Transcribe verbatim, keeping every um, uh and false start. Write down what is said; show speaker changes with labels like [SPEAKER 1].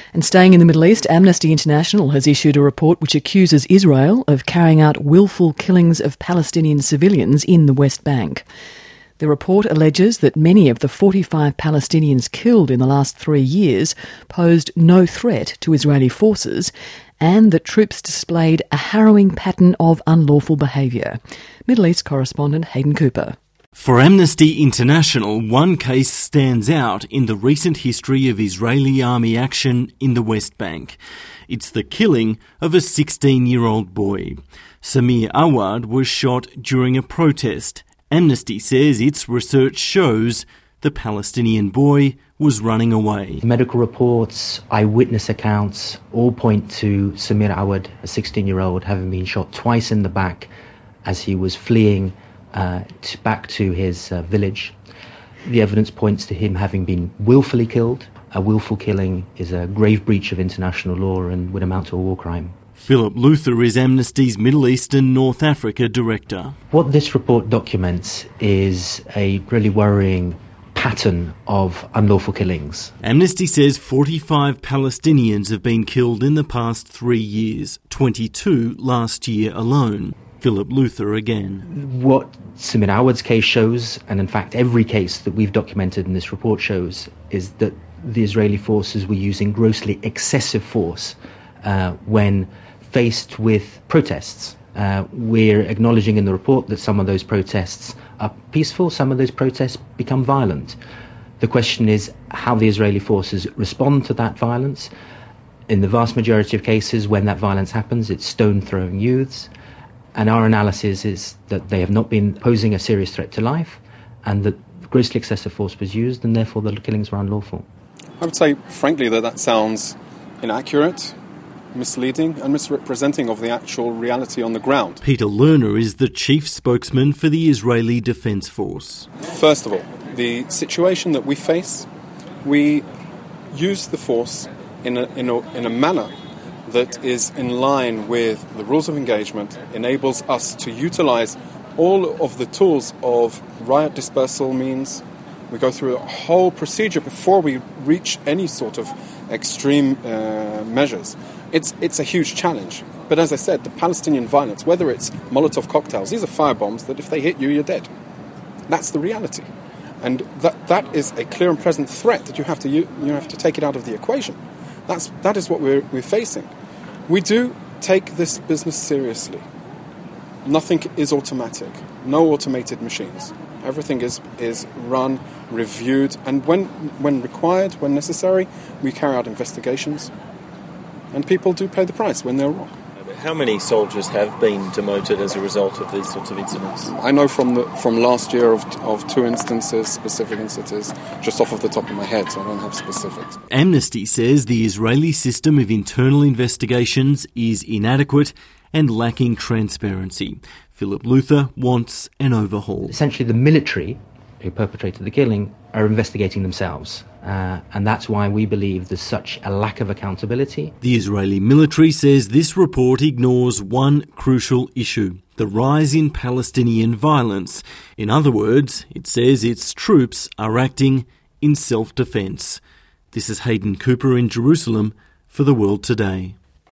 [SPEAKER 1] And staying in the Middle East, Amnesty International has issued a report which accuses Israel of carrying out willful killings of Palestinian civilians in the West Bank. The report alleges that many of the forty-five Palestinians killed in the last three years posed no threat to Israeli forces, and that troops displayed a harrowing pattern of unlawful behaviour. Middle East correspondent Hayden Cooper.
[SPEAKER 2] For Amnesty International, one case stands out in the recent history of Israeli army action in the West Bank. It's the killing of a sixteen-year-old boy. Samir Awad was shot during a protest. Amnesty says its research shows the Palestinian boy was running away.
[SPEAKER 3] Medical reports, eyewitness accounts all point to Samir Awad, a sixteen-year-old, having been shot twice in the back as he was fleeing uh, to, back to his uh, village. The evidence points to him having been willfully killed. A willful killing is a grave breach of international law and would amount to a war crime.
[SPEAKER 2] Philip Luther is Amnesty's Middle East and North Africa director.
[SPEAKER 3] What this report documents is a really worrying pattern of unlawful killings.
[SPEAKER 2] Amnesty says forty-five Palestinians have been killed in the past three years, twenty-two last year alone. Philip Luther again.
[SPEAKER 3] What Samir Awad's case shows, and in fact every case that we've documented in this report shows, is that the Israeli forces were using grossly excessive force uh, when faced with protests. Uh, we're acknowledging in the report that some of those protests are peaceful, some of those protests become violent. The question is how the Israeli forces respond to that violence. In the vast majority of cases, when that violence happens, it's stone-throwing youths. And our analysis is that they have not been posing a serious threat to life, and that grossly excessive force was used, and therefore the killings were unlawful.
[SPEAKER 4] I would say, frankly, that that sounds inaccurate, misleading and misrepresenting of the actual reality on the ground.
[SPEAKER 2] Peter Lerner is the chief spokesman for the Israeli Defence Force.
[SPEAKER 4] First of all, the situation that we face, we use the force in a, in a, in a manner that is in line with the rules of engagement, enables us to utilise all of the tools of riot dispersal means. We go through a whole procedure before we reach any sort of extreme uh, measures. It's it's a huge challenge. But as I said, the Palestinian violence, whether it's Molotov cocktails, these are firebombs that if they hit you, you're dead. That's the reality. And that that is a clear and present threat that you have to you, you have to take it out of the equation. That's that is what we're we're facing. We do take this business seriously. Nothing is automatic. No automated machines. Everything is, is run, reviewed, and when when required, when necessary, we carry out investigations. And people do pay the price when they're wrong.
[SPEAKER 5] How many soldiers have been demoted as a result of these sorts of incidents?
[SPEAKER 4] I know from the from last year of of two instances, specific instances, just off of the top of my head, so I don't have specifics.
[SPEAKER 2] Amnesty says the Israeli system of internal investigations is inadequate and lacking transparency. Philip Luther wants an overhaul.
[SPEAKER 3] Essentially, the military who perpetrated the killing are investigating themselves. Uh, and that's why we believe there's such a lack of accountability.
[SPEAKER 2] The Israeli military says this report ignores one crucial issue: the rise in Palestinian violence. In other words, it says its troops are acting in self-defense. This is Hayden Cooper in Jerusalem for The World Today.